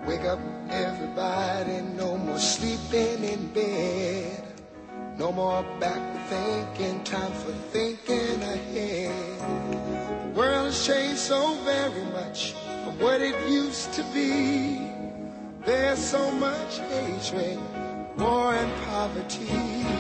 Wake up, everybody, no more sleeping in bed. No more backward thinking, time for thinking ahead. The world has changed so very much from what it used to be. There's so much hatred, war and poverty.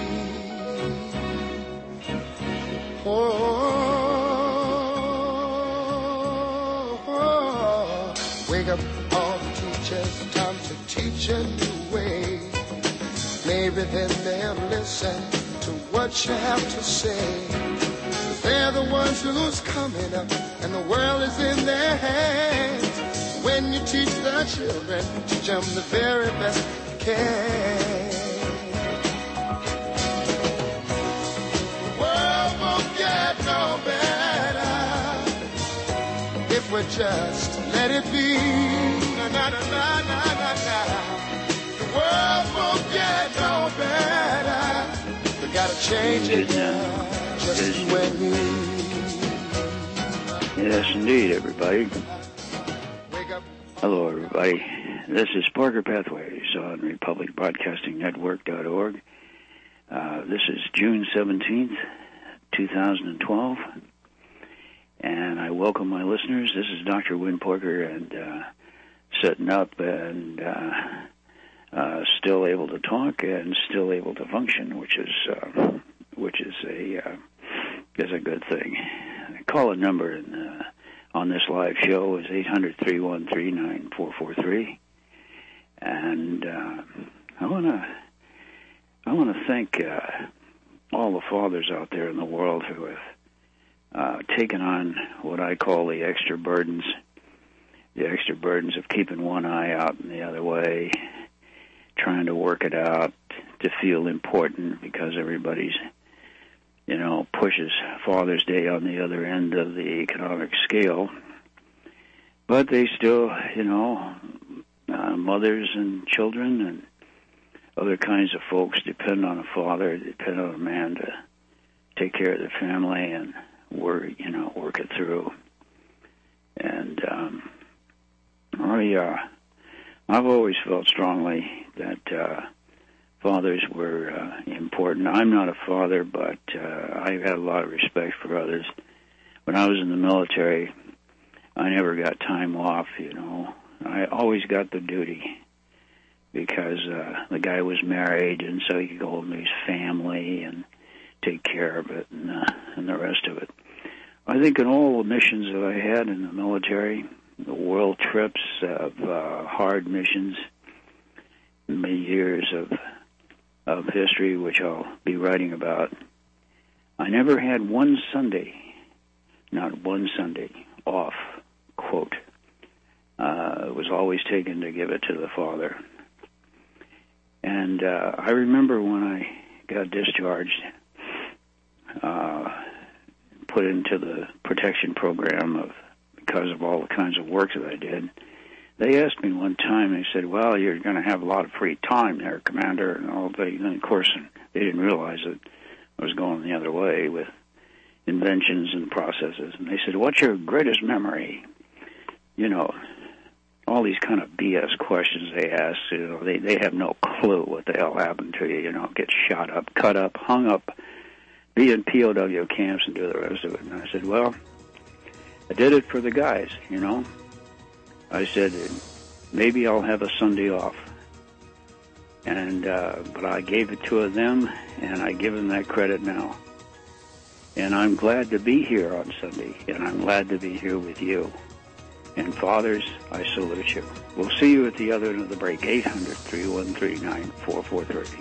Wake up all the teachers, time to teach a new way. Maybe then they'll listen to what you have to say. They're the ones who's coming up, and the world is in their hands. When you teach the children, teach them the very best you can. The world won't get no better if we just let it be. Na na na na na na na. The world won't get no better. We gotta change it now, just you and me. Yes, indeed, everybody. Hello, everybody. This is Parker Pathways on RepublicBroadcastingNetwork.org. This is June 17th, 2012, and I welcome my listeners. This is Dr. Win Parker, and setting up and still able to talk and still able to function, which is a good thing. Call a number on this live show is 800-313-9443, and I want to thank all the fathers out there in the world who have taken on what I call the extra burdens of keeping one eye out and the other way, trying to work it out, to feel important because everybody's, pushes Father's Day on the other end of the economic scale. But they still, mothers and children and other kinds of folks depend on a father, depend on a man to take care of their family and work it through. And I've always felt strongly that fathers were important. I'm not a father, but I've had a lot of respect for others. When I was in the military, I never got time off, I always got the duty because the guy was married, and so he could go home to his family and take care of it and the rest of it. I think in all the missions that I had in the military, the world trips of hard missions, many years of history, which I'll be writing about, I never had one Sunday, not one Sunday, off, quote. It was always taken to give it to the Father. And I remember when I got discharged, put into the protection program because of all the kinds of work that I did. They asked me one time, they said, well, you're going to have a lot of free time there, Commander, and all that. And of course, they didn't realize that I was going the other way with inventions and processes. And they said, what's your greatest memory? All these kind of BS questions they ask, they have no clue what the hell happened to you, get shot up, cut up, hung up, be in POW camps and do the rest of it. And I said, well, I did it for the guys, I said, maybe I'll have a Sunday off. And but I gave it to them, and I give them that credit now. And I'm glad to be here on Sunday, and I'm glad to be here with you. And fathers, I salute you. We'll see you at the other end of the break, 800-313-9443.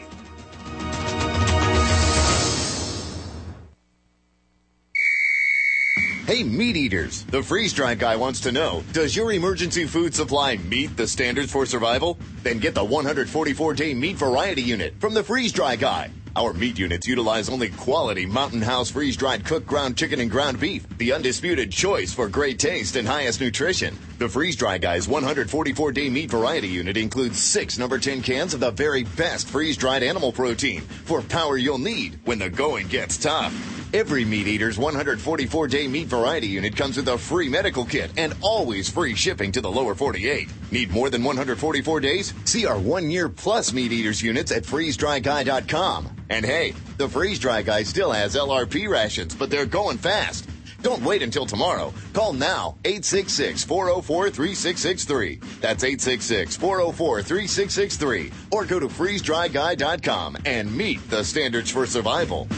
Hey, meat eaters, the freeze-dried guy wants to know, does your emergency food supply meet the standards for survival? Then get the 144-day meat variety unit from the freeze-dry guy. Our meat units utilize only quality Mountain House freeze-dried cooked ground chicken and ground beef, the undisputed choice for great taste and highest nutrition. The freeze-dry guy's 144-day meat variety unit includes 6 number 10 cans of the very best freeze-dried animal protein for power you'll need when the going gets tough. Every Meat Eater's 144-day meat variety unit comes with a free medical kit and always free shipping to the lower 48. Need more than 144 days? See our 1-year plus Meat Eaters units at freezedryguy.com. And hey, the Freeze Dry Guy still has LRP rations, but they're going fast. Don't wait until tomorrow. Call now, 866-404-3663. That's 866-404-3663. Or go to freezedryguy.com and meet the standards for survival.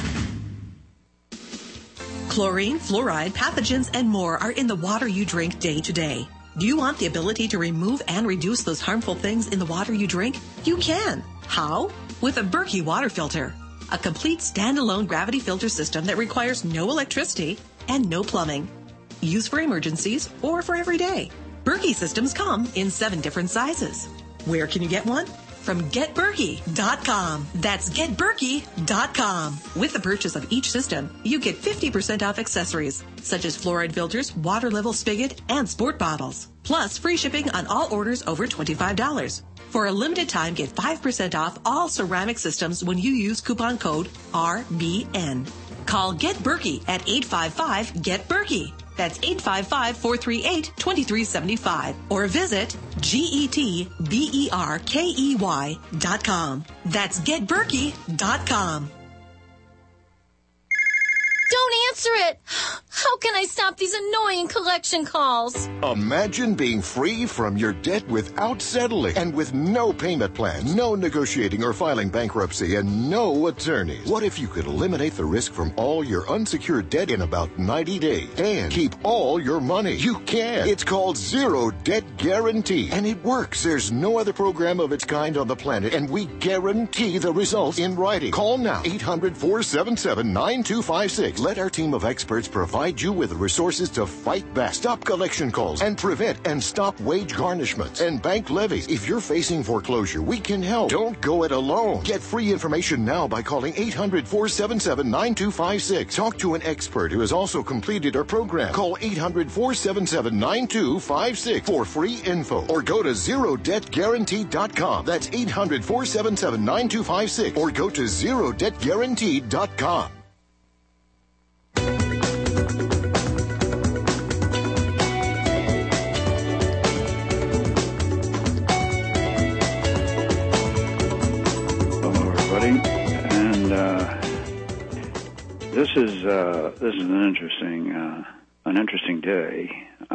Chlorine, fluoride, pathogens, and more are in the water you drink day to day. Do you want the ability to remove and reduce those harmful things in the water you drink? You can. How? With a Berkey water filter. A complete standalone gravity filter system that requires no electricity and no plumbing. Used for emergencies or for every day. Berkey systems come in 7 different sizes. Where can you get one? From GetBerkey.com. That's GetBerkey.com. With the purchase of each system, you get 50% off accessories, such as fluoride filters, water level spigot, and sport bottles. Plus, free shipping on all orders over $25. For a limited time, get 5% off all ceramic systems when you use coupon code RBN. Call Get Berkey at 855-GET-BERKEY. That's 855-438-2375. Or visit GetBerkey.com. That's GetBerkey.com. Don't answer it. How can I stop these annoying collection calls? Imagine being free from your debt without settling and with no payment plans, no negotiating or filing bankruptcy, and no attorneys. What if you could eliminate the risk from all your unsecured debt in about 90 days and keep all your money? You can. It's called Zero Debt Guarantee, and it works. There's no other program of its kind on the planet, and we guarantee the results in writing. Call now, 800-477-9256. Let our team of experts provide you with the resources to fight back, stop collection calls, and prevent and stop wage garnishments and bank levies. If you're facing foreclosure, we can help. Don't go it alone. Get free information now by calling 800-477-9256. Talk to an expert who has also completed our program. Call 800-477-9256 for free info, or go to ZeroDebtGuarantee.com. That's 800-477-9256, or go to ZeroDebtGuarantee.com. And this is an interesting day.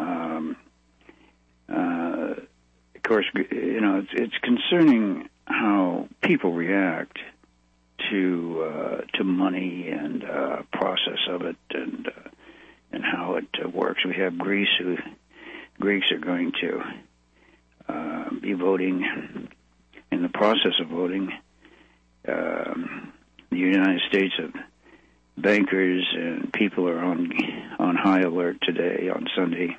Of course, it's concerning how people react to money and process of it, and how it works. We have Greece are going to be voting, in the process of voting. The United States of bankers and people are on high alert today, on Sunday.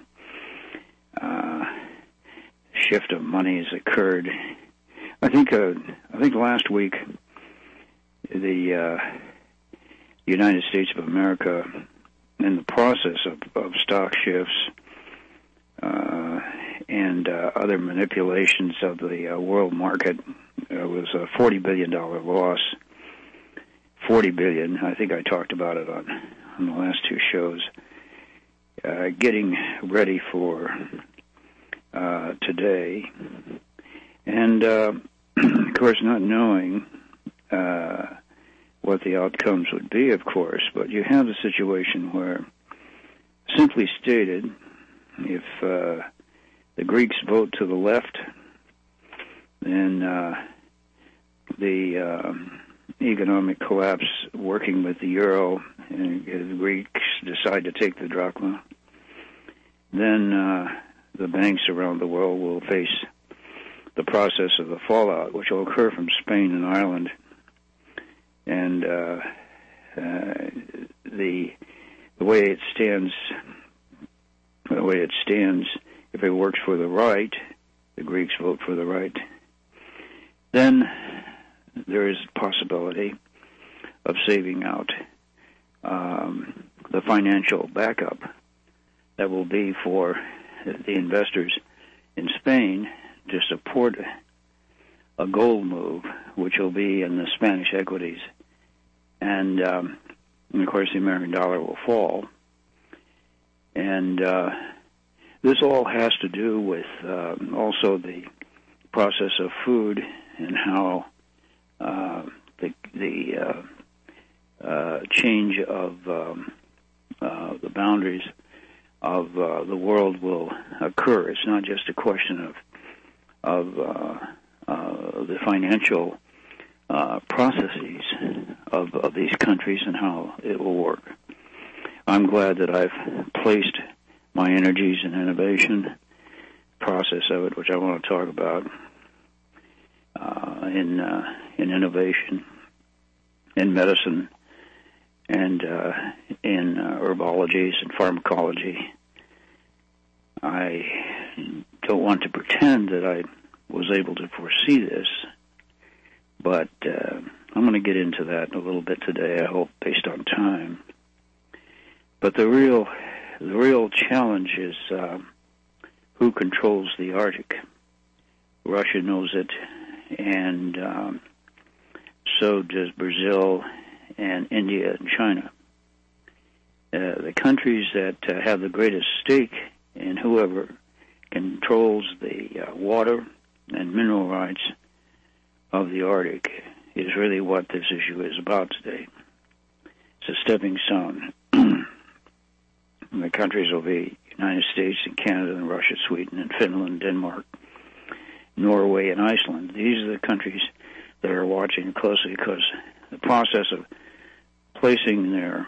Shift of money has occurred. I think last week the United States of America, in the process of stock shifts and other manipulations of the world market, was a $40 billion loss. $40 billion. I think I talked about it on the last 2 shows. Getting ready for today, and of course, not knowing what the outcomes would be, of course. But you have a situation where, simply stated, if the Greeks vote to the left, then the economic collapse working with the euro, and the Greeks decide to take the drachma, then the banks around the world will face the process of the fallout, which will occur from Spain and Ireland. And the way it stands, if it works for the right, the Greeks vote for the right, then there is a possibility of saving out the financial backup that will be for the investors in Spain to support a gold move, which will be in the Spanish equities. And And, of course, the American dollar will fall. And this all has to do with also the process of food and how the change of the boundaries of the world will occur. It's not just a question of the financial processes of these countries and how it will work. I'm glad that I've placed my energies in innovation, process of it, which I want to talk about, in innovation, in medicine, and in herbologies and pharmacology. I don't want to pretend that I was able to foresee this, but I'm going to get into that a little bit today, I hope, based on time. But the real challenge is who controls the Arctic. Russia knows it, and so does Brazil and India and China. The countries that have the greatest stake in whoever controls the water and mineral rights of the Arctic is really what this issue is about today. It's a stepping stone. The countries will be United States and Canada and Russia, Sweden and Finland, Denmark, Norway and Iceland. These are the countries that are watching closely because the process of placing their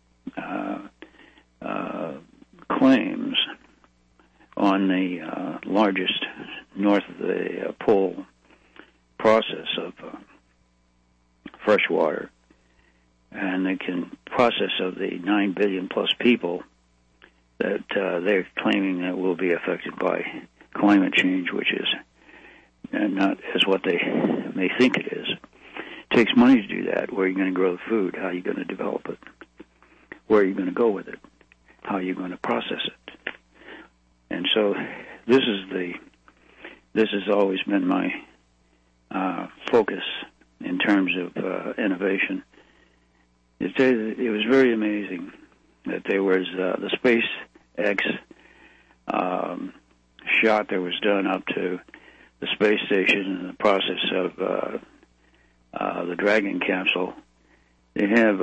claims on the largest north of the pole process of fresh water and the process of the 9 billion plus people that they're claiming that will be affected by climate change, which is not as what they may think it is. It takes money to do that. Where are you going to grow the food? How are you going to develop it? Where are you going to go with it? How are you going to process it? And so this has always been my focus in terms of innovation. It was very amazing that there was the SpaceX shot that was done up to the space station and the process of the Dragon capsule. They have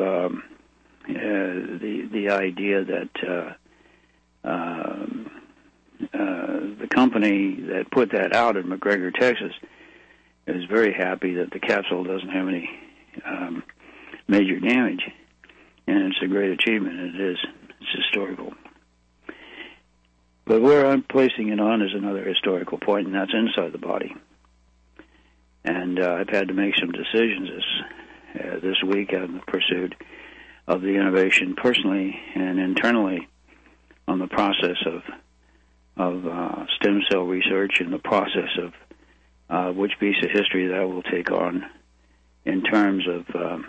the idea that the company that put that out in McGregor, Texas, is very happy that the capsule doesn't have any major damage, and it's a great achievement. It is. It's historical. But where I'm placing it on is another historical point, and that's inside the body. And I've had to make some decisions this week in the pursuit of the innovation personally and internally on the process of stem cell research and the process of which piece of history that will take on in terms of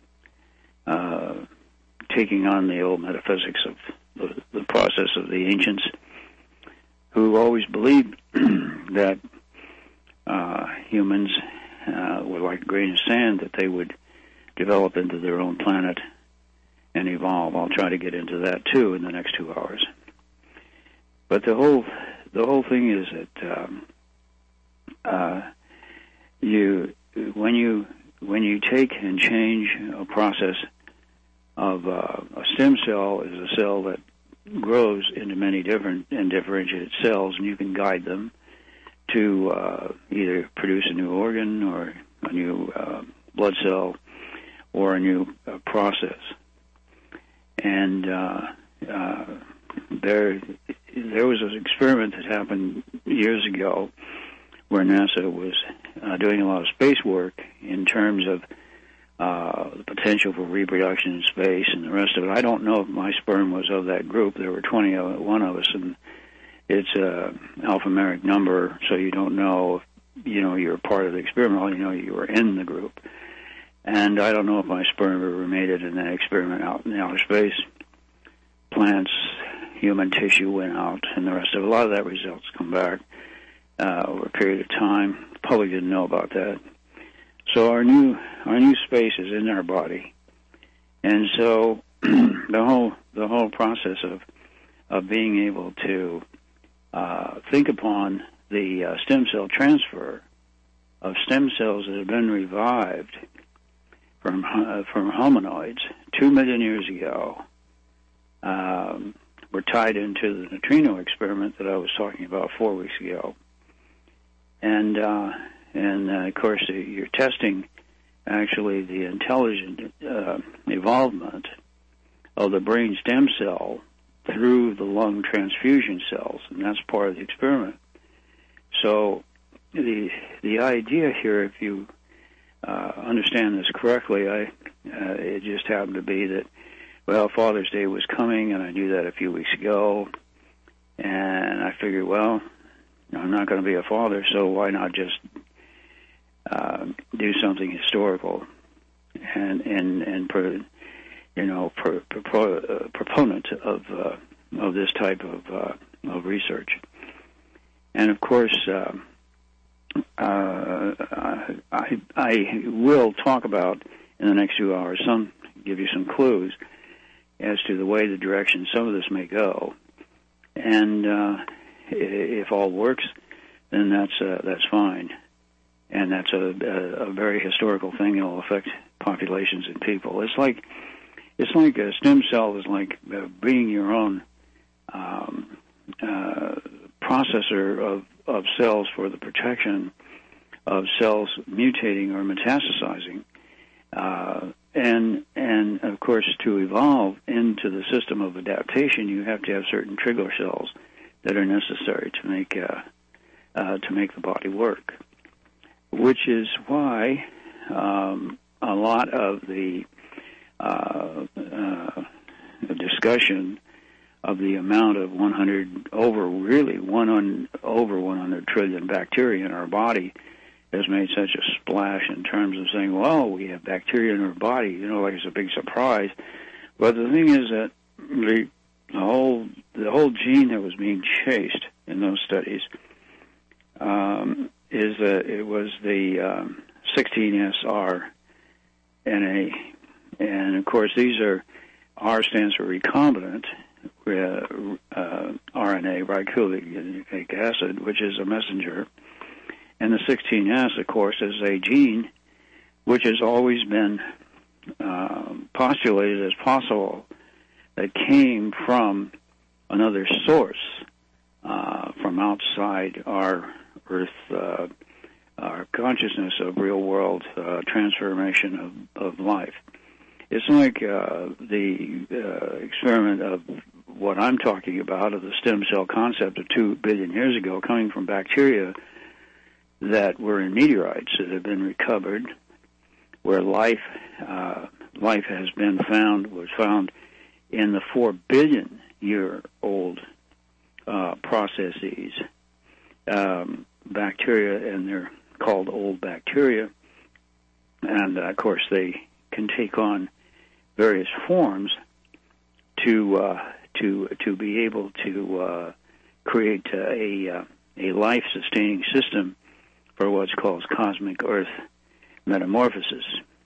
taking on the old metaphysics of the process of the ancients, who always believed that humans were like a grain of sand, that they would develop into their own planet and evolve. I'll try to get into that too in the next 2 hours. But the whole thing is that when you take and change a process of a stem cell is a cell that grows into many different and differentiated cells, and you can guide them to either produce a new organ or a new blood cell or a new process. And there was an experiment that happened years ago where NASA was doing a lot of space work in terms of the potential for reproduction in space and the rest of it. I don't know if my sperm was of that group. There were 21 of us, and it's an alphanumeric number, so you don't know if you're part of the experiment. All you know, you were in the group. And I don't know if my sperm ever made it in that experiment out in outer space. Plants, human tissue went out, and the rest of it. A lot of that results come back over a period of time. The public didn't know about that. So our new space is in our body. And so the whole process of being able to think upon the stem cell transfer of stem cells that have been revived from hominoids 2 million years ago were tied into the neutrino experiment that I was talking about 4 weeks ago, and of course you're testing actually the intelligent evolvement of the brain stem cell through the lung transfusion cells, and that's part of the experiment. So the idea here, if you understand this correctly, it just happened to be that, well, Father's Day was coming, and I knew that a few weeks ago, and I figured, well, I'm not going to be a father, so why not just do something historical and proponent of this type of research. And of course, I will talk about in the next 2 hours, give you some clues as to the way, the direction some of this may go. And if all works, then that's fine. And that's a very historical thing. It'll affect populations and people. It's like a stem cell is like being your own processor of cells for the protection of cells mutating or metastasizing. And of course, to evolve into the system of adaptation, you have to have certain trigger cells that are necessary to make the body work. Which is why a lot of the discussion of the amount of 100 trillion bacteria in our body has made such a splash in terms of saying, well, we have bacteria in our body, like it's a big surprise. But the thing is that the whole gene that was being chased in those studies is that it was the 16S RNA, and of course these are, R stands for recombinant RNA, ribonucleic acid, which is a messenger, and the 16S, of course, is a gene which has always been postulated as possible that came from another source, from outside our Earth, our consciousness of real-world transformation of life. It's like the experiment of what I'm talking about, of the stem cell concept of 2 billion years ago, coming from bacteria that were in meteorites that have been recovered, where life has been was found in the 4 billion year old processes. Bacteria, and they're called old bacteria, and of course they can take on various forms to be able to create a life-sustaining system for what's called cosmic Earth metamorphosis.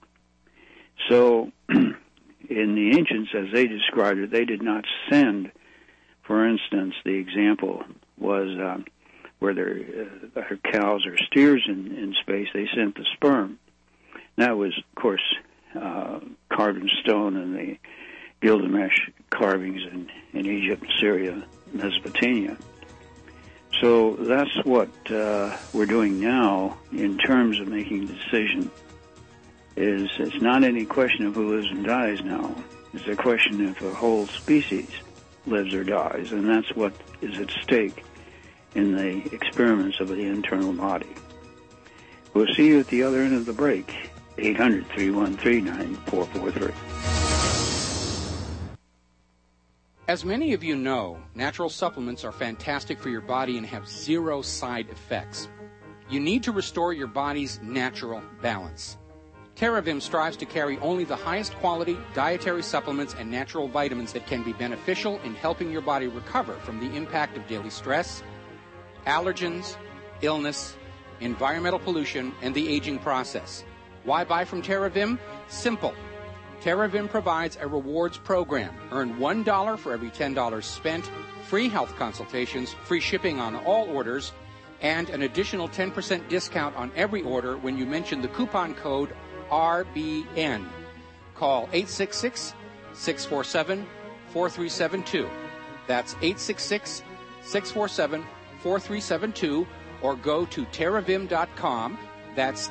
So, in the ancients, as they described it, they did not send, for instance, the example was where there are cows or steers in space, they sent the sperm. That was, of course, carved in stone in the Gilgamesh carvings in Egypt, Syria, Mesopotamia. So that's what we're doing now in terms of making the decision. It's not any question of who lives and dies now. It's a question of a whole species lives or dies, and that's what is at stake in the experiments of the internal body. We'll see you at the other end of the break. 800-313-9443. As many of you know, natural supplements are fantastic for your body and have zero side effects. You need to restore your body's natural balance. TerraVim strives to carry only the highest quality dietary supplements and natural vitamins that can be beneficial in helping your body recover from the impact of daily stress, allergens, illness, environmental pollution, and the aging process. Why buy from TerraVim? Simple. TerraVim provides a rewards program. Earn $1 for every $10 spent, free health consultations, free shipping on all orders, and an additional 10% discount on every order when you mention the coupon code RBN. Call 866-647-4372. That's 866-647-4372, or go to TerraVim.com. That's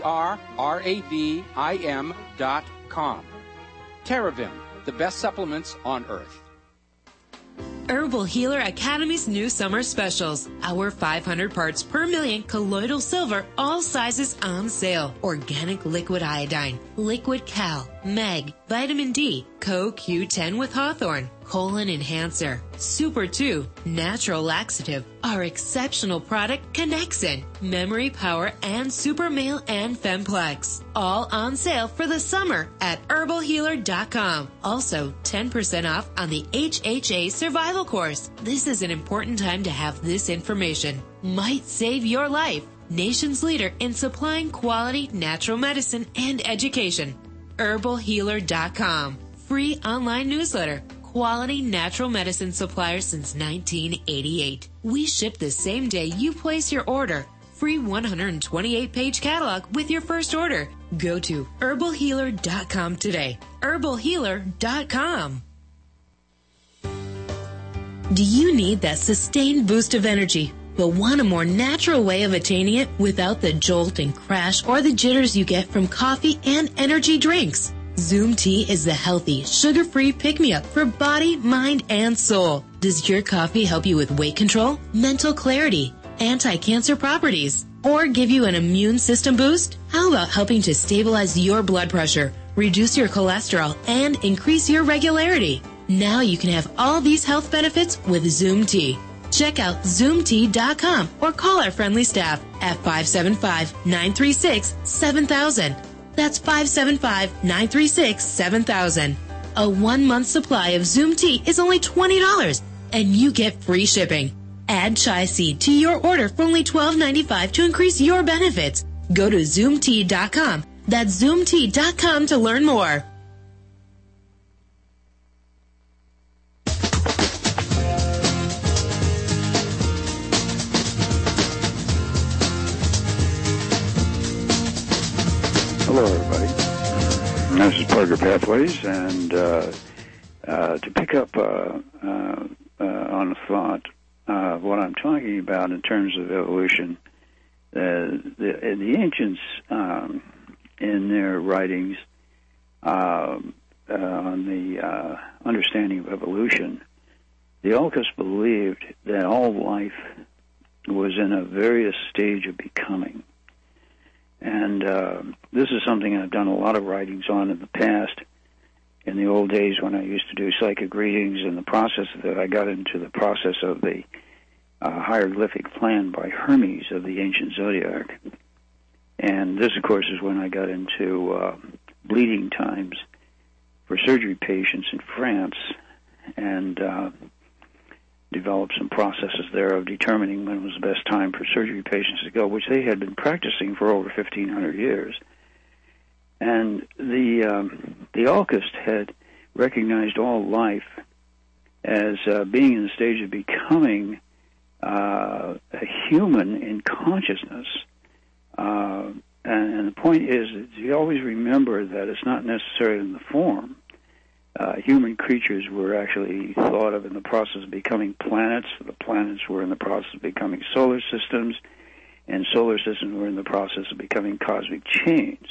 TerraVim.com. TerraVim, the best supplements on earth. Herbal Healer Academy's new summer specials. Our 500 parts per million colloidal silver, all sizes on sale. Organic liquid iodine, liquid cal, meg, vitamin D, CoQ10 with Hawthorne, colon enhancer, Super 2, natural laxative, our exceptional product Connexin, memory power, and Super Male and Femplex. All on sale for the summer at herbalhealer.com. Also, 10% off on the HHA survival course. This is an important time to have this information. Might save your life. Nation's leader in supplying quality natural medicine and education. herbalhealer.com. Free online newsletter. Quality natural medicine supplier since 1988. We ship the same day you place your order. Free 128-page catalog with your first order. Go to herbalhealer.com today. herbalhealer.com. Do you need that sustained boost of energy, but want a more natural way of attaining it without the jolt and crash or the jitters you get from coffee and energy drinks? Zoom Tea is the healthy, sugar-free pick-me-up for body, mind, and soul. Does your coffee help you with weight control, mental clarity, anti-cancer properties, or give you an immune system boost? How about helping to stabilize your blood pressure, reduce your cholesterol, and increase your regularity? Now you can have all these health benefits with Zoom Tea. Check out ZoomTea.com or call our friendly staff at 575-936-7000. That's 575-936-7000. A 1-month supply of Zoom Tea is only $20, and you get free shipping. Add chai seed to your order for only $12.95 to increase your benefits. Go to ZoomTea.com. That's ZoomTea.com to learn more. Hello, everybody. This is Parker Pathways, and to pick up on a thought of what I'm talking about in terms of evolution, the ancients, in their writings on the understanding of evolution, the Alkists believed that all life was in a various stage of becoming. And this is something I've done a lot of writings on in the past. In the old days when I used to do psychic readings, and the process that I got into the process of the hieroglyphic plan by Hermes of the ancient zodiac. And this, of course, is when I got into bleeding times for surgery patients in France, and developed some processes there of determining when was the best time for surgery patients to go, which they had been practicing for over 1,500 years. And the Alkists had recognized all life as being in the stage of becoming a human in consciousness. And the point is that you always remember that it's not necessarily in the form. Human creatures were actually thought of in the process of becoming planets. The planets were in the process of becoming solar systems, and solar systems were in the process of becoming cosmic chains.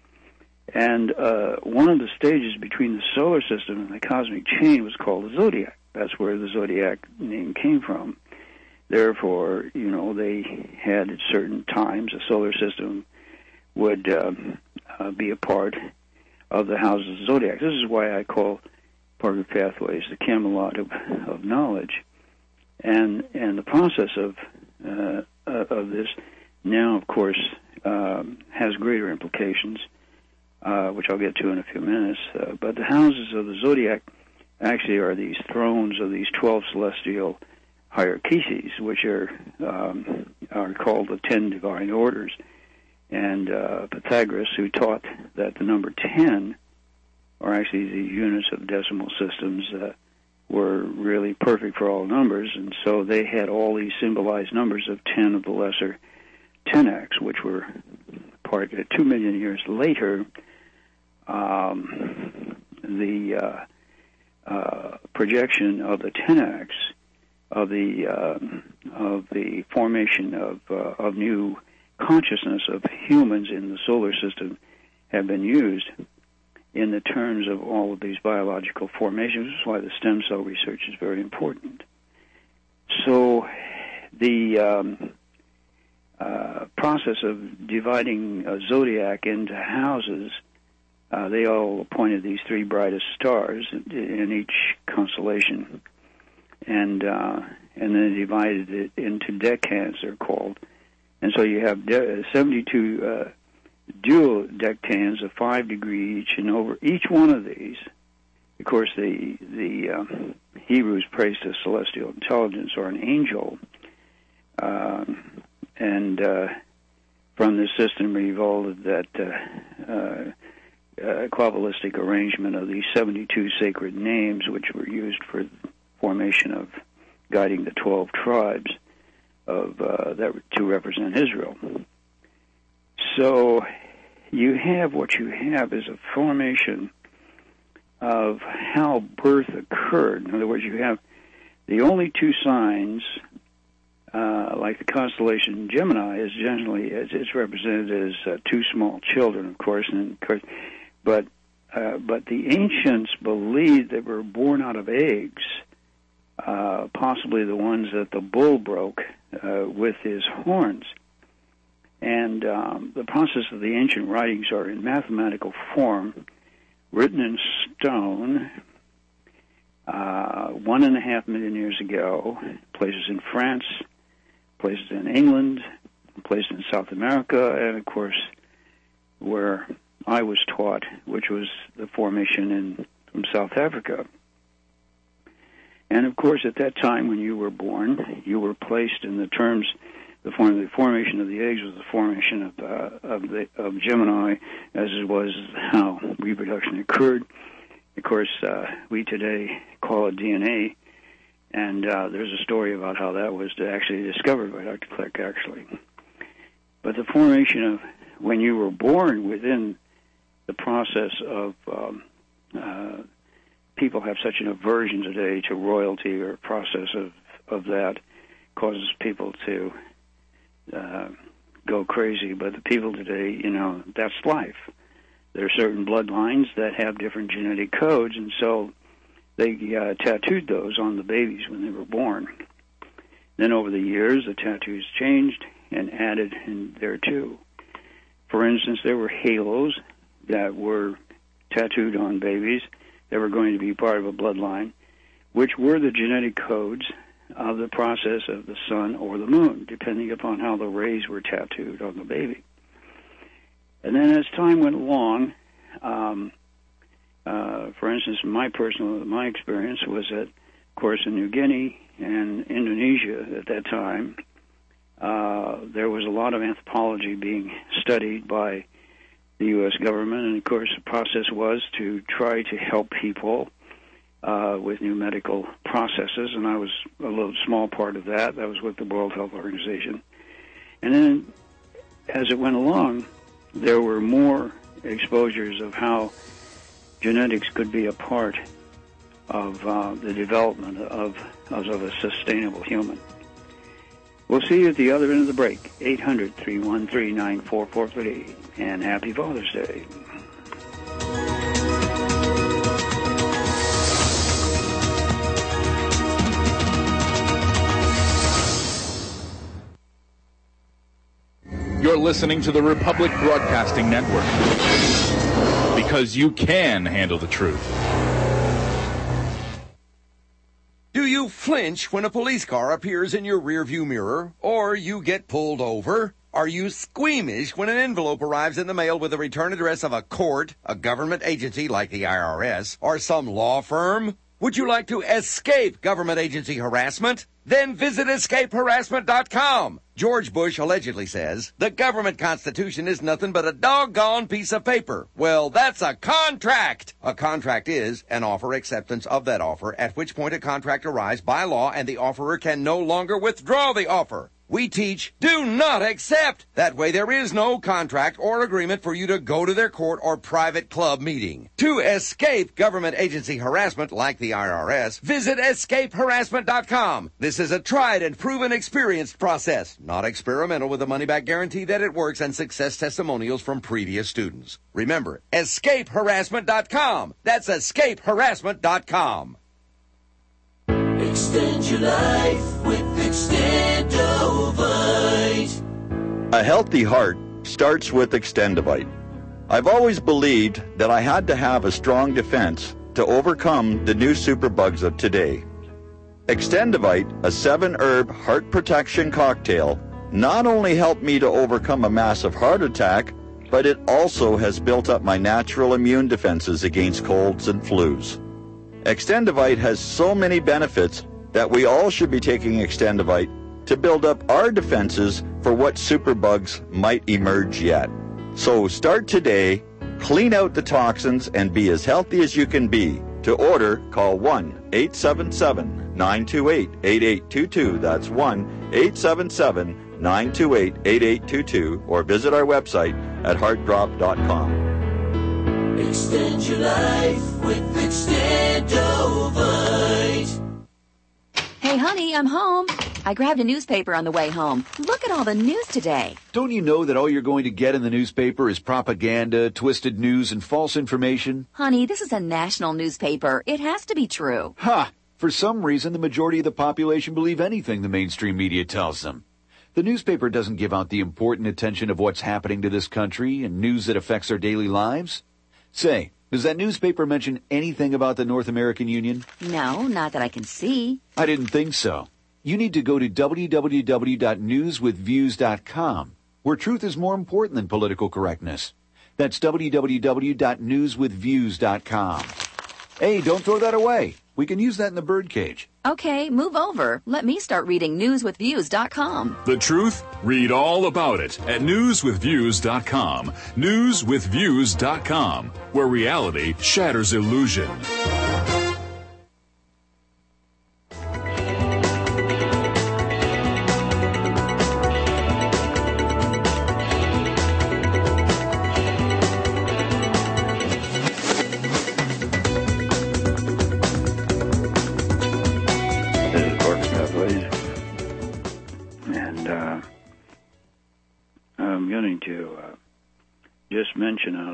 And one of the stages between the solar system and the cosmic chain was called the zodiac. That's where the zodiac name came from. Therefore, they had at certain times, the solar system would be a part of the houses of the zodiac. This is why I call Parker Pathways the Camelot of knowledge. And the process of this now, of course, has greater implications, which I'll get to in a few minutes. But the houses of the zodiac actually are these thrones of these 12 celestial hierarchies, which are called the 10 divine orders. And Pythagoras, who taught that the number 10 or actually the units of decimal systems, were really perfect for all numbers, and so they had all these symbolized numbers of 10 of the lesser Tenax, which were 2 million years later. The projection of the Tenax of the formation of new consciousness of humans in the solar system have been used in the terms of all of these biological formations. This is why the stem cell research is very important. So the process of dividing a zodiac into houses, they all appointed these 3 brightest stars in each constellation, and then divided it into decans, they're called. And so you have 72 dual decans of 5 degrees each, and over each one of these, of course, the Hebrews praised a celestial intelligence or an angel, and from this system evolved that Kabbalistic arrangement of these 72 sacred names, which were used for formation of guiding the 12 tribes of that to represent Israel. So you have what you have is a formation of how birth occurred. In other words, you have the only 2 signs, like the constellation Gemini, is generally it's represented as 2 small children, of course, but the ancients believed they were born out of eggs, possibly the ones that the bull broke with his horns. And the process of the ancient writings are in mathematical form, written in stone, 1.5 million years ago, places in France, places in England, places in South America, and of course where I was taught, which was the formation from South Africa. And of course, at that time when you were born, you were placed in the terms. The formation of the eggs was the formation of Gemini, as it was how reproduction occurred. Of course, we today call it DNA, and there's a story about how that was actually discovered by Dr. Kleck, actually. But the formation of when you were born within the process of people have such an aversion today to royalty or process of that causes people to go crazy. But the people today, that's life. There are certain bloodlines that have different genetic codes, and so they tattooed those on the babies when they were born. Then over the years, the tattoos changed and added in there too. For instance, there were halos that were tattooed on babies that were going to be part of a bloodline, which were the genetic codes of the process of the sun or the moon, depending upon how the rays were tattooed on the baby. And then as time went along, for instance, my experience was that, of course, in New Guinea and Indonesia at that time, there was a lot of anthropology being studied by the U.S. government, and of course the process was to try to help people with new medical processes, and I was a little small part of that. That was with the World Health Organization. And then as it went along, there were more exposures of how genetics could be a part of the development of a sustainable human. We'll see you at the other end of the break, 800-313-9443, and happy Father's Day. You're listening to the Republic Broadcasting Network, because you can handle the truth. Do you flinch when a police car appears in your rearview mirror, or you get pulled over? Are you squeamish when an envelope arrives in the mail with the return address of a court, a government agency like the IRS, or some law firm? Would you like to escape government agency harassment? Then visit escapeharassment.com. George Bush allegedly says, the government constitution is nothing but a doggone piece of paper. Well, that's a contract. A contract is an offer acceptance of that offer, at which point a contract arrives by law and the offerer can no longer withdraw the offer. We teach, do not accept. That way there is no contract or agreement for you to go to their court or private club meeting. To escape government agency harassment like the IRS, visit escapeharassment.com. This is a tried and proven experienced process, not experimental, with a money-back guarantee that it works and success testimonials from previous students. Remember, escapeharassment.com. That's escapeharassment.com. Extend your life with Extendovite. A healthy heart starts with Extendovite. I've always believed that I had to have a strong defense to overcome the new superbugs of today. Extendovite, a 7-herb heart protection cocktail, not only helped me to overcome a massive heart attack, but it also has built up my natural immune defenses against colds and flus. Extendovite has so many benefits that we all should be taking Extendovite to build up our defenses for what superbugs might emerge yet. So start today, clean out the toxins, and be as healthy as you can be. To order, call 1-877-928-8822. That's 1-877-928-8822, or visit our website at heartdrop.com. Extend your life with Extendovite. Hey, honey, I'm home. I grabbed a newspaper on the way home. Look at all the news today. Don't you know that all you're going to get in the newspaper is propaganda, twisted news, and false information? Honey, this is a national newspaper. It has to be true. Ha! For some reason, the majority of the population believe anything the mainstream media tells them. The newspaper doesn't give out the important attention of what's happening to this country and news that affects our daily lives. Say, does that newspaper mention anything about the North American Union? No, not that I can see. I didn't think so. You need to go to www.newswithviews.com, where truth is more important than political correctness. That's www.newswithviews.com. Hey, don't throw that away. We can use that in the birdcage. Okay, move over. Let me start reading newswithviews.com. The truth? Read all about it at newswithviews.com. Newswithviews.com, where reality shatters illusion. I'm going to just mention out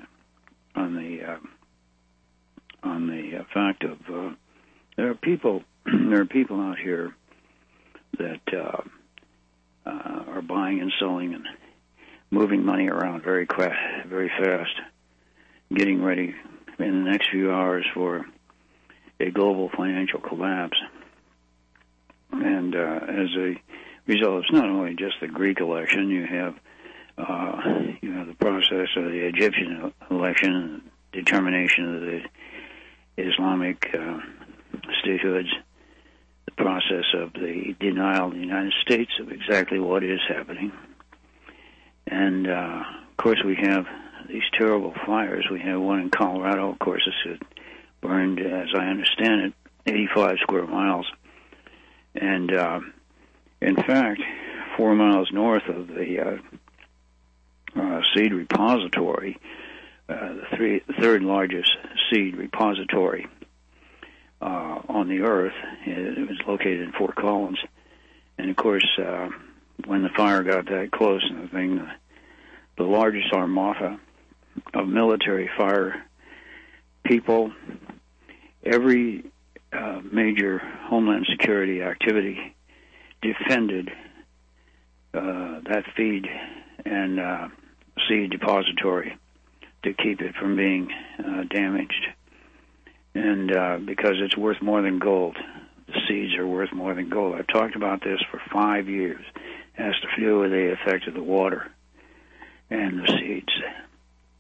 on the fact of there are people out here that are buying and selling and moving money around very fast, getting ready in the next few hours for a global financial collapse. And as a result, it's not only just the Greek election. You have the process of the Egyptian election and determination of the Islamic statehoods, the process of the denial in the United States of exactly what is happening. And, of course, we have these terrible fires. We have one in Colorado, of course, it's burned, as I understand it, 85 square miles. And, in fact, 4 miles north of the seed repository, the third largest seed repository on the earth, it was located in Fort Collins. And, of course, when the fire got that close and the thing, the largest armada of military fire people, every major Homeland Security activity defended that feed and seed depository to keep it from being damaged. And because it's worth more than gold. The seeds are worth more than gold. I've talked about this for 5 years. It has to do with the effect of the water and the seeds.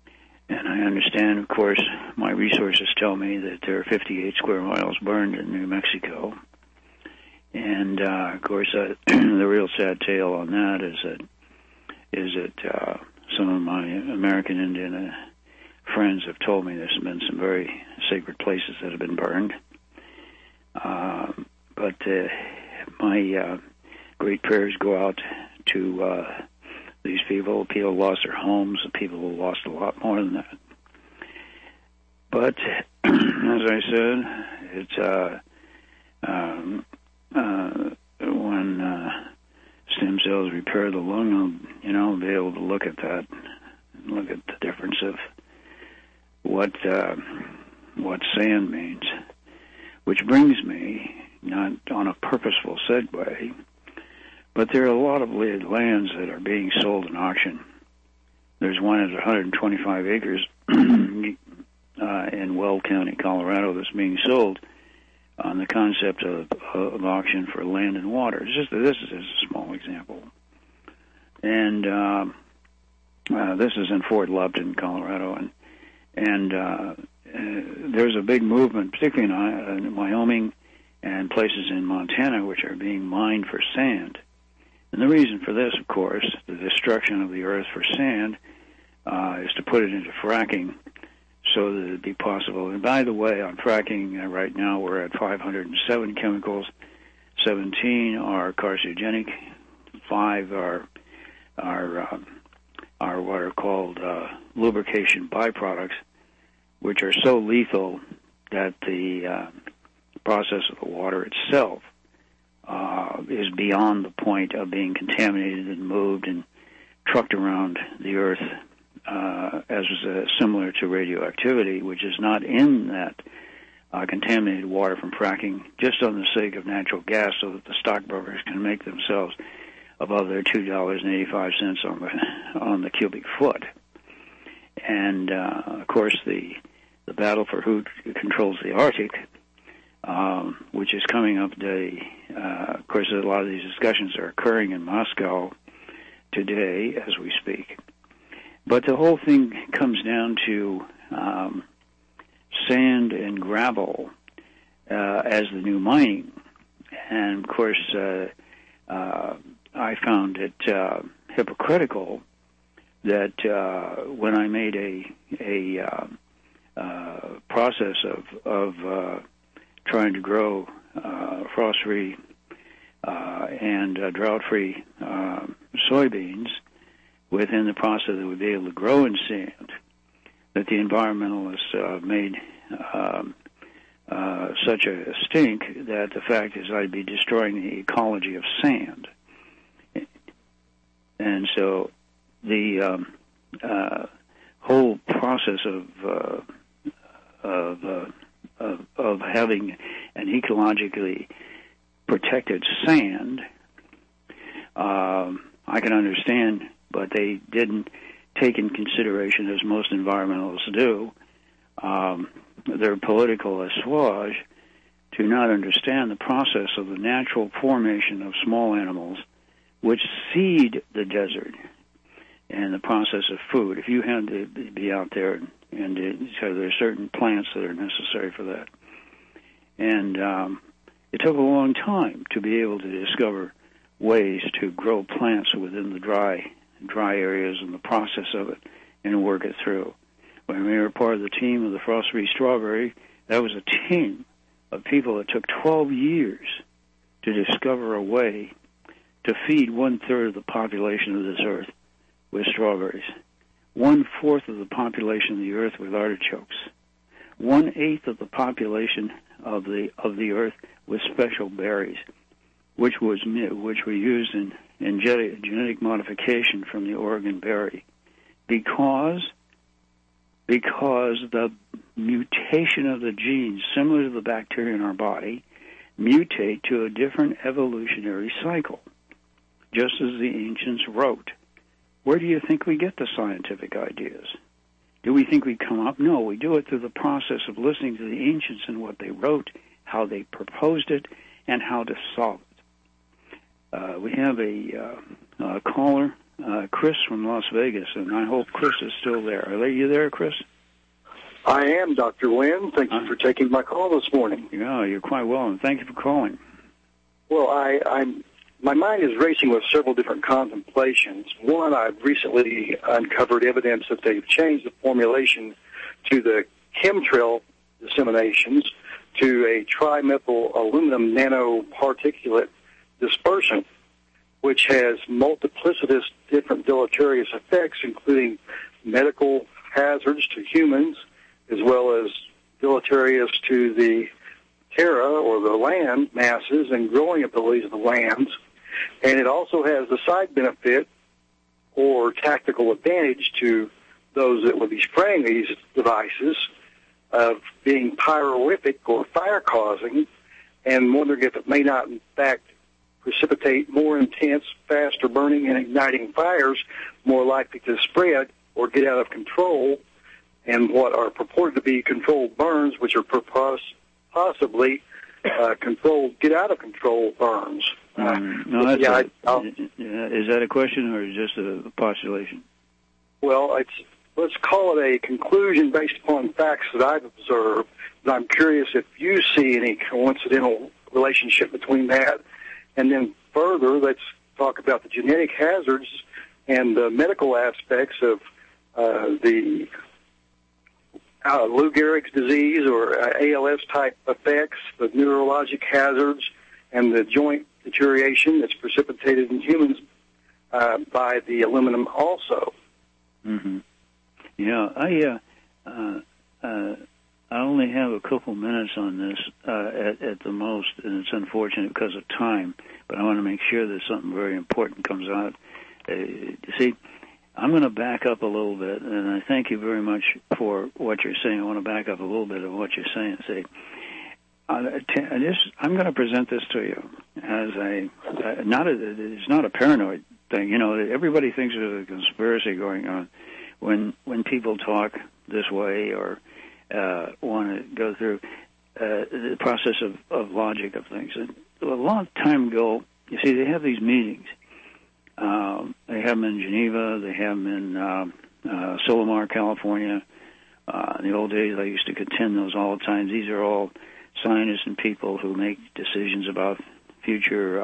And I understand, of course, my resources tell me that there are 58 square miles burned in New Mexico. And, of course, the real sad tale on that is that some of my American Indian friends have told me there's been some very sacred places that have been burned. But my great prayers go out to these people who lost their homes, the people who lost a lot more than that. But as I said, it's when stem cells repair the lung, I'll be able to look at that, and look at the difference of what sand means. Which brings me, not on a purposeful segue, but there are a lot of lands that are being sold in auction. There's one at 125 acres in Weld County, Colorado, that's being sold on the concept of auction for land and water. This is a small example. And this is in Fort Lupton, Colorado, and there's a big movement, particularly in Wyoming and places in Montana, which are being mined for sand. And the reason for this, of course, the destruction of the earth for sand, is to put it into fracking so that it'd be possible. And by the way, on fracking, right now we're at 507 chemicals. 17 are carcinogenic. 5 are what are called lubrication byproducts, which are so lethal that the process of the water itself is beyond the point of being contaminated and moved and trucked around the earth as similar to radioactivity, which is not in that contaminated water from fracking, just on the sake of natural gas so that the stockbrokers can make themselves above their $2.85 on the cubic foot. And, of course, the battle for who controls the Arctic, which is coming up today. Of course, a lot of these discussions are occurring in Moscow today as we speak. But the whole thing comes down to sand and gravel as the new mining. And, of course, I found it hypocritical that when I made a process of trying to grow frost-free and drought-free soybeans within the process that would be able to grow in sand, that the environmentalists made such a stink that the fact is I'd be destroying the ecology of sand. And so the whole process of having an ecologically protected sand, I can understand, but they didn't take in consideration, as most environmentalists do, their political assuage to not understand the process of the natural formation of small animals which seed the desert and the process of food. If you had to be out there, and so there are certain plants that are necessary for that. And it took a long time to be able to discover ways to grow plants within the dry areas and the process of it and work it through. When we were part of the team of the frost-free strawberry, that was a team of people that took 12 years to discover a way to feed 1/3 of the population of this earth with strawberries, 1/4 of the population of the earth with artichokes, 1/8 of the population of the earth with special berries, which were used in genetic modification from the Oregon berry, because the mutation of the genes, similar to the bacteria in our body, mutate to a different evolutionary cycle, just as the ancients wrote. Where do you think we get the scientific ideas? Do we think we come up? No, we do it through the process of listening to the ancients and what they wrote, how they proposed it, and how to solve it. We have a caller Chris from Las Vegas, and I hope Chris is still there. Are you there, Chris? I am, Dr. Wynn. Thank you for taking my call this morning. Yeah, you're quite welcome. Thank you for calling. Well, my mind is racing with several different contemplations. One, I've recently uncovered evidence that they've changed the formulation to the chemtrail disseminations to a trimethyl aluminum nanoparticulate dispersion, which has multiplicitous different deleterious effects, including medical hazards to humans, as well as deleterious to the terra, or the land masses, and growing abilities of the lands. And it also has the side benefit or tactical advantage to those that would be spraying these devices of being pyrorific or fire-causing, and wondering if it may not, in fact, precipitate more intense, faster burning and igniting fires, more likely to spread or get out of control, and what are purported to be controlled burns, which are possibly controlled, get out of control burns. No, that's is that a question or just a postulation? Well, let's call it a conclusion based upon facts that I've observed. But I'm curious if you see any coincidental relationship between that. And then further, let's talk about the genetic hazards and the medical aspects of the Lou Gehrig's disease or ALS-type effects, the neurologic hazards, and the joint deterioration that's precipitated in humans by the aluminum also. Mm-hmm. Yeah, I only have a couple minutes on this at the most, and it's unfortunate because of time, but I want to make sure that something very important comes out. You see, I'm going to back up a little bit, and I thank you very much for what you're saying. I want to back up a little bit of what you're saying. I'm going to present this to you as it's not a paranoid thing. You know, everybody thinks there's a conspiracy going on when people talk this way or want to go through the process of logic of things. And a long time ago, you see, they have these meetings. They have them in Geneva. They have them in Solomar, California. In the old days, I used to attend those all the time. These are all scientists and people who make decisions about future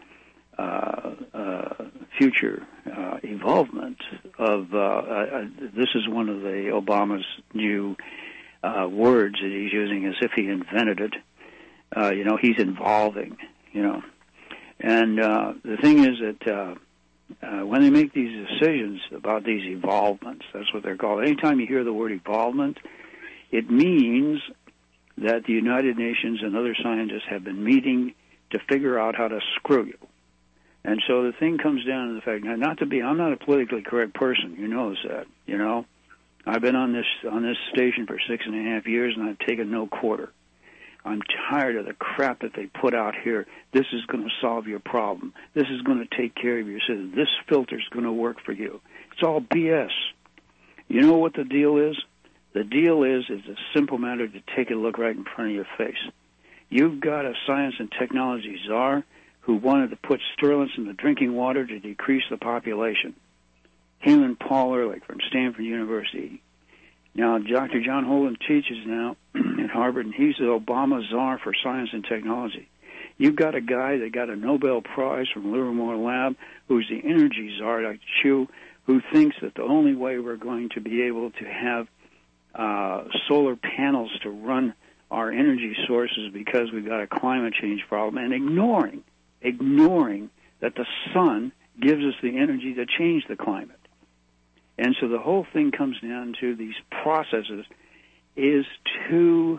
evolvement of. This is one of the Obama's new words that he's using as if he invented it. He's involving. And the thing is that when they make these decisions about these evolvements, that's what they're called. Anytime you hear the word evolvement, it means that the United Nations and other scientists have been meeting to figure out how to screw you. And so the thing comes down to the fact, now, I'm not a politically correct person. You know that. I've been on this station for 6.5 years, and I've taken no quarter. I'm tired of the crap that they put out here. This is going to solve your problem. This is going to take care of your citizens. This filter's going to work for you. It's all BS. You know what the deal is? The deal is a simple matter to take a look right in front of your face. You've got a science and technology czar who wanted to put sterilics in the drinking water to decrease the population. Him and Paul Ehrlich from Stanford University. Now, Dr. John Holden teaches now at Harvard, and he's the Obama czar for science and technology. You've got a guy that got a Nobel Prize from Livermore Lab who's the energy czar, like Chu, who thinks that the only way we're going to be able to have solar panels to run our energy sources because we've got a climate change problem, and ignoring that the sun gives us the energy to change the climate. And so the whole thing comes down to these processes is to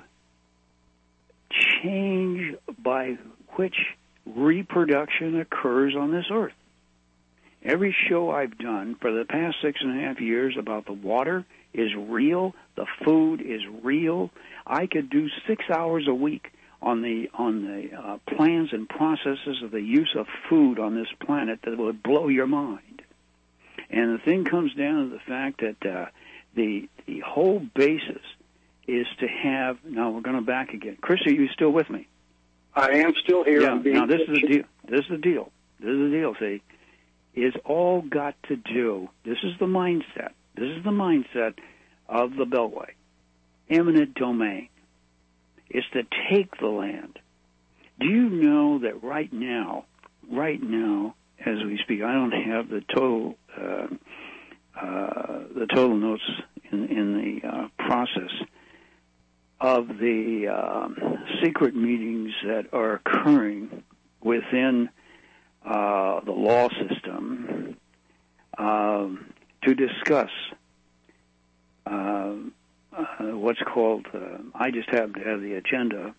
change by which reproduction occurs on this earth. Every show I've done for the past 6.5 years about the water is real, the food is real. I could do 6 hours a week on the plans and processes of the use of food on this planet that would blow your mind. And the thing comes down to the fact that the whole basis is to have. Now we're going to back again. Chris, are you still with me? I am still here. Yeah. Now this is the deal. See, is all got to do, this is the mindset of the Beltway, eminent domain. It's to take the land. Do you know that right now, as we speak, I don't have the total notes in the process of the secret meetings that are occurring within the law system to discuss what's called, I just happen to have the agenda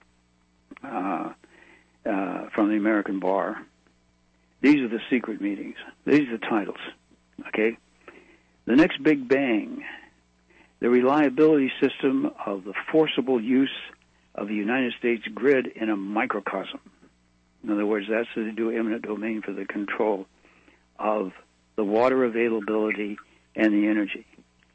from the American Bar. These are the secret meetings. These are the titles, okay? The next big bang, the reliability system of the forcible use of the United States grid in a microcosm. In other words, that's to do eminent domain for the control of the water availability and the energy.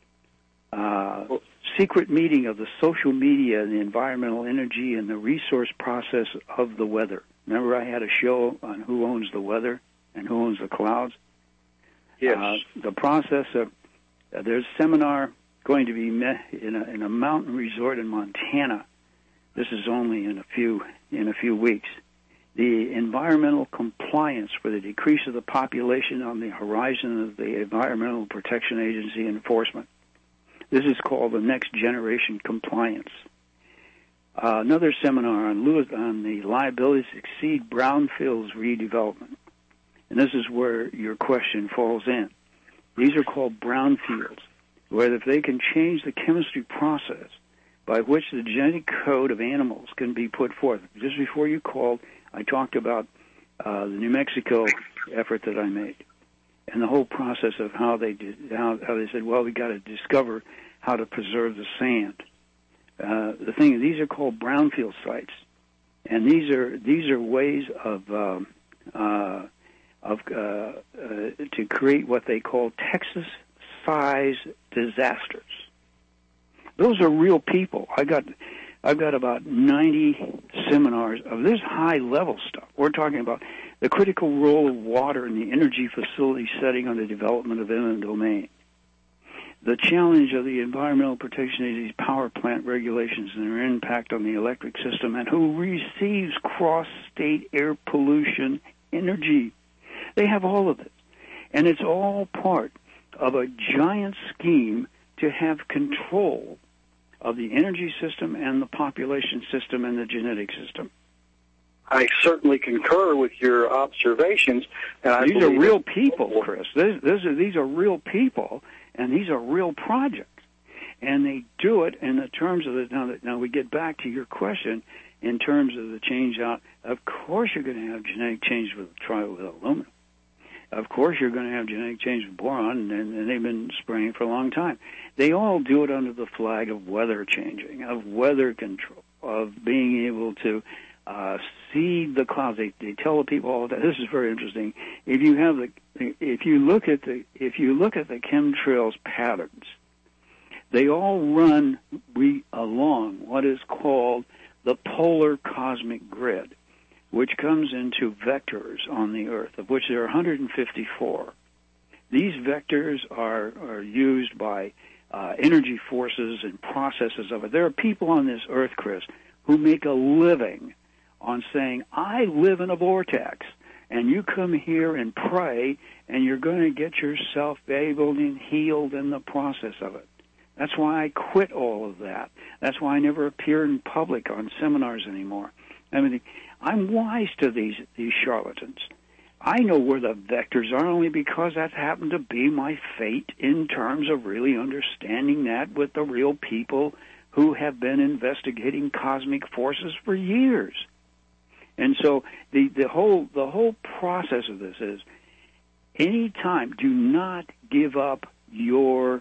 Secret meeting of the social media and the environmental energy and the resource process of the weather. Remember I had a show on who owns the weather and who owns the clouds? Yes. The process of, there's a seminar going to be met in a mountain resort in Montana. This is only in a few weeks. The environmental compliance for the decrease of the population on the horizon of the Environmental Protection Agency enforcement. This is called the Next Generation Compliance. Another seminar on the liabilities to exceed brownfields redevelopment. And this is where your question falls in. These are called brownfields, where if they can change the chemistry process by which the genetic code of animals can be put forth. Just before you called, I talked about the New Mexico effort that I made. And the whole process of how they said, well, we got to discover how to preserve the sand. The thing is, these are called brownfield sites, and these are ways to create what they call Texas-size disasters. Those are real people. I've got about 90 seminars of this high-level stuff. We're talking about the critical role of water in the energy facility setting on the development of eminent domain, the challenge of the Environmental Protection Agency's power plant regulations and their impact on the electric system, and who receives cross-state air pollution energy. They have all of it. And it's all part of a giant scheme to have control of the energy system and the population system and the genetic system. I certainly concur with your observations. And these are real people, Chris. These are real people, and these are real projects. And they do it in the terms of the... Now we get back to your question in terms of the change out. Of course you're going to have genetic change with aluminum. Of course you're going to have genetic change with boron, and they've been spraying for a long time. They all do it under the flag of weather changing, of weather control, of being able to seed the clouds. They tell the people all that. This is very interesting. If you look at the chemtrails patterns, they all run along what is called the polar cosmic grid, which comes into vectors on the Earth, of which there are 154. These vectors are used by energy forces and processes of it. There are people on this Earth, Chris, who make a living on saying, I live in a vortex, and you come here and pray, and you're going to get yourself able and healed in the process of it. That's why I quit all of that. That's why I never appear in public on seminars anymore. I mean, I'm wise to these charlatans. I know where the vectors are only because that happened to be my fate in terms of really understanding that with the real people who have been investigating cosmic forces for years. And so the whole process of this is, any time, do not give up your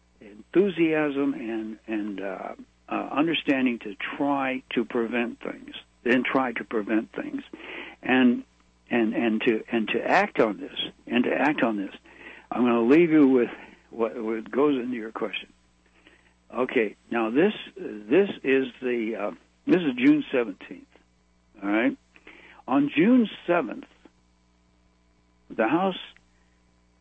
enthusiasm and understanding to try to prevent things. Then try to prevent things, and to act on this. And to act on this, I'm going to leave you with what goes into your question. Okay, now this is June 17th. All right, on June 7th, the House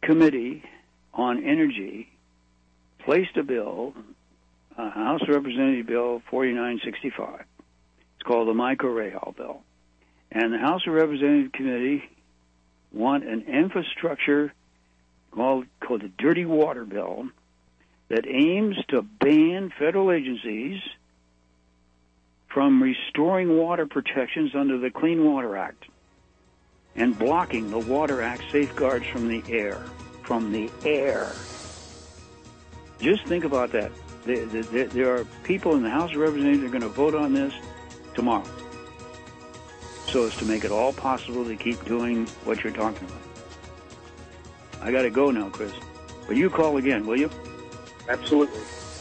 Committee on Energy placed a bill, House Representative Bill 4965. It's called the Microreal Bill. And the House of Representatives Committee want an infrastructure called the Dirty Water Bill that aims to ban federal agencies from restoring water protections under the Clean Water Act and blocking the Water Act safeguards from the air. From the air. Just think about that. There are people in the House of Representatives that are going to vote on this tomorrow, so as to make it all possible to keep doing what you're talking about. I got to go now, Chris. But you call again, will you? Absolutely.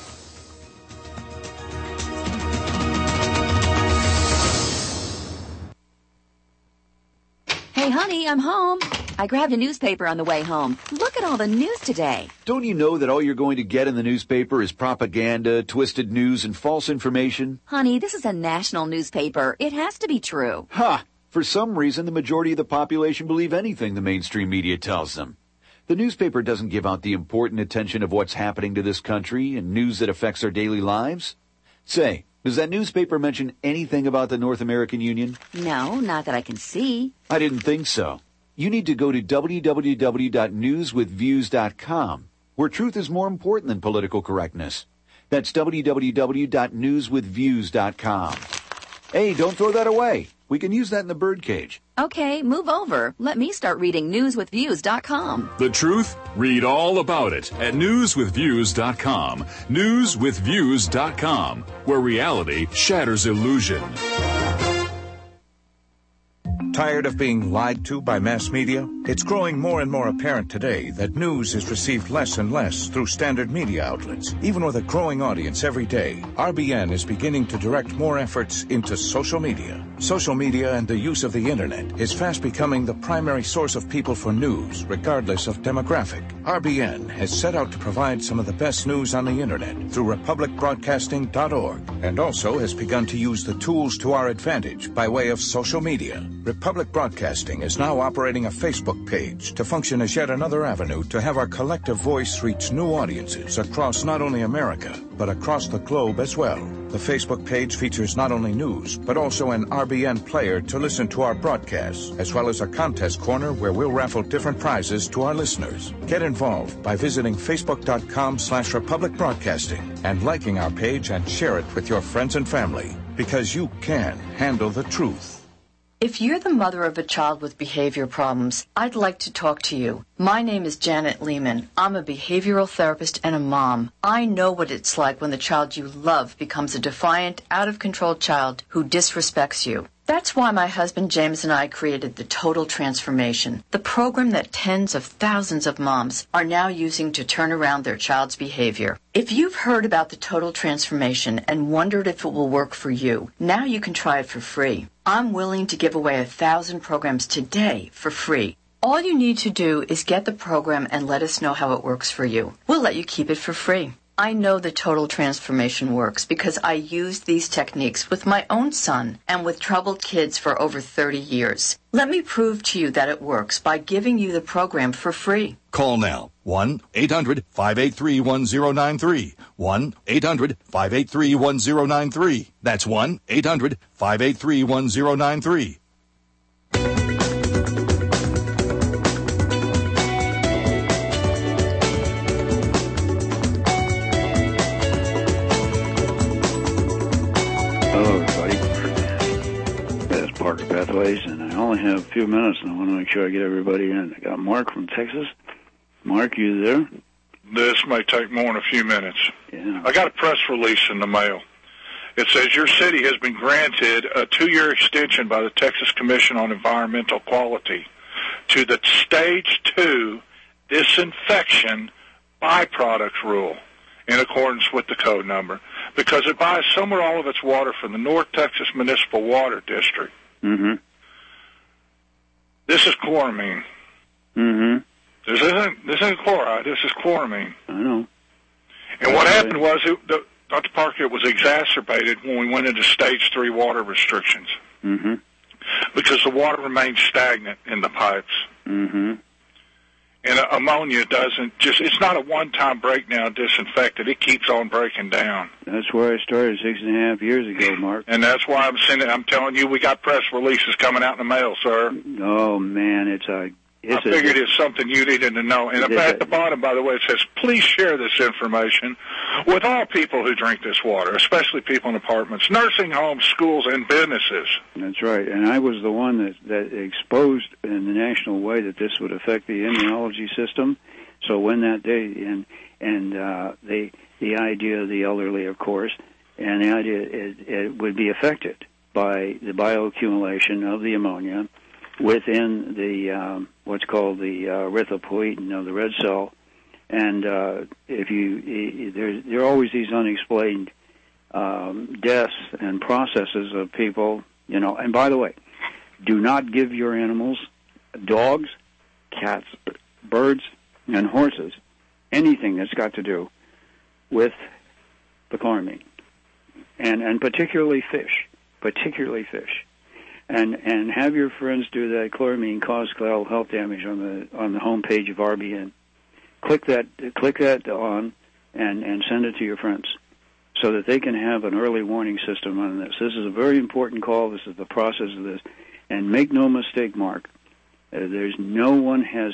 Hey, honey, I'm home. I grabbed a newspaper on the way home. Look at all the news today. Don't you know that all you're going to get in the newspaper is propaganda, twisted news, and false information? Honey, this is a national newspaper. It has to be true. Ha! For some reason, the majority of the population believe anything the mainstream media tells them. The newspaper doesn't give out the important attention of what's happening to this country and news that affects our daily lives. Say, does that newspaper mention anything about the North American Union? No, not that I can see. I didn't think so. You need to go to www.newswithviews.com, where truth is more important than political correctness. That's www.newswithviews.com. Hey, don't throw that away. We can use that in the birdcage. Okay, move over. Let me start reading newswithviews.com. The truth? Read all about it at newswithviews.com. Newswithviews.com, where reality shatters illusion. Tired of being lied to by mass media? It's growing more and more apparent today that news is received less and less through standard media outlets. Even with a growing audience every day, RBN is beginning to direct more efforts into social media. Social media and the use of the internet is fast becoming the primary source of people for news, regardless of demographic. RBN has set out to provide some of the best news on the internet through republicbroadcasting.org, and also has begun to use the tools to our advantage by way of social media. Republic Broadcasting is now operating a Facebook page to function as yet another avenue to have our collective voice reach new audiences across not only America, but across the globe as well. The Facebook page features not only news, but also an RBN player to listen to our broadcasts, as well as a contest corner where we'll raffle different prizes to our listeners. Get involved by visiting facebook.com/Republic Broadcasting and liking our page and share it with your friends and family, because you can handle the truth. If you're the mother of a child with behavior problems, I'd like to talk to you. My name is Janet Lehman. I'm a behavioral therapist and a mom. I know what it's like when the child you love becomes a defiant, out-of-control child who disrespects you. That's why my husband James and I created the Total Transformation, the program that tens of thousands of moms are now using to turn around their child's behavior. If you've heard about the Total Transformation and wondered if it will work for you, now you can try it for free. I'm willing to give away 1,000 programs today for free. All you need to do is get the program and let us know how it works for you. We'll let you keep it for free. I know the Total Transformation works because I used these techniques with my own son and with troubled kids for over 30 years. Let me prove to you that it works by giving you the program for free. Call now. 1-800-583-1093. 1-800-583-1093. That's 1-800-583-1093. Pathways, and I only have a few minutes, and I want to make sure I get everybody in. I got Mark from Texas. Mark, you there? This may take more than a few minutes. Yeah. I got a press release in the mail. It says your city has been granted a 2-year extension by the Texas Commission on Environmental Quality to the Stage 2 disinfection byproducts rule in accordance with the code number, because it buys some or all of its water from the North Texas Municipal Water District. Mm-hmm. This is chloramine. Mm-hmm. This isn't chloride. This is chloramine. I know. And what happened was, Dr. Parker, it was exacerbated when we went into Stage 3 water restrictions. Mm-hmm. Because the water remained stagnant in the pipes. Mm-hmm. And ammonia doesn't it's not a one-time breakdown disinfectant. It keeps on breaking down. That's where I started 6.5 years ago, Mark. And that's why I'm telling you, we got press releases coming out in the mail, sir. Oh, man, I figured it's something you needed to know. And at the bottom, by the way, it says, please share this information with all people who drink this water, especially people in apartments, nursing homes, schools, and businesses. That's right. And I was the one that exposed in the national way that this would affect the immunology system. So when that day, and the idea of the elderly, of course, and the idea it would be affected by the bioaccumulation of the ammonia within the what's called the erythropoietin of the red cell, and there are always these unexplained deaths and processes of people, And by the way, do not give your animals, dogs, cats, birds, and horses, anything that's got to do with the chloramine, and particularly fish. And have your friends do that. Chloramine causes collateral health damage on the homepage of RBN. Click that on and send it to your friends so that they can have an early warning system on this. This is a very important call. This is the process of this. And make no mistake, Mark, there's no one has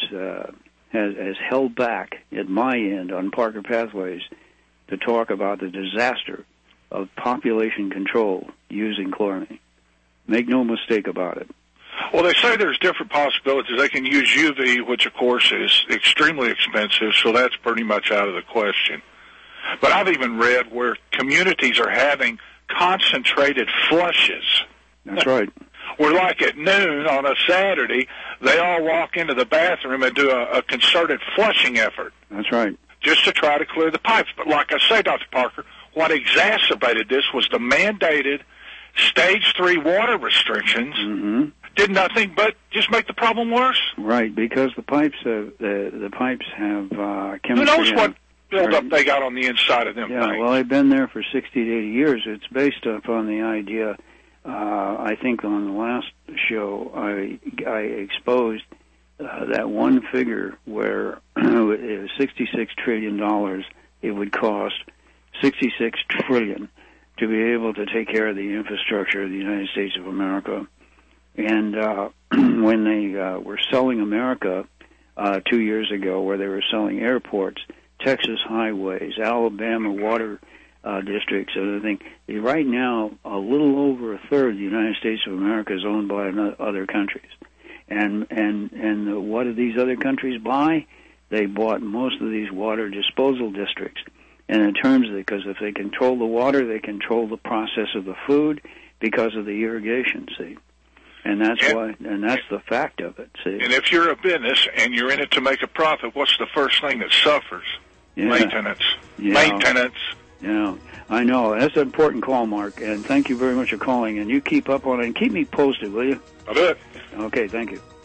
held back at my end on Parker Pathways to talk about the disaster of population control using chloramine. Make no mistake about it. Well, they say there's different possibilities. They can use UV, which, of course, is extremely expensive, so that's pretty much out of the question. But I've even read where communities are having concentrated flushes. That's right. Where, like at noon on a Saturday, they all walk into the bathroom and do a concerted flushing effort. That's right. Just to try to clear the pipes. But like I say, Dr. Parker, what exacerbated this was the mandated Stage 3 water restrictions did nothing but just make the problem worse. Right, because the pipes have chemistry. Who knows what buildup they got on the inside of them? Yeah, well, they've been there for 60 to 80 years. It's based upon the idea. I think on the last show I exposed that one figure where it was $66 trillion. It would cost $66 trillion to be able to take care of the infrastructure of the United States of America. And when they were selling America 2 years ago, where they were selling airports, Texas highways, Alabama water districts, and everything, right now a little over a third of the United States of America is owned by other countries. And what did these other countries buy? They bought most of these water disposal districts. And in terms of because if they control the water, they control the process of the food because of the irrigation, see. And that's that's the fact of it, see. And if you're a business and you're in it to make a profit, what's the first thing that suffers? Yeah. Maintenance. Yeah. Maintenance. Yeah, I know. That's an important call, Mark, and thank you very much for calling. And you keep up on it and keep me posted, will you? I'll do it. Okay, thank you.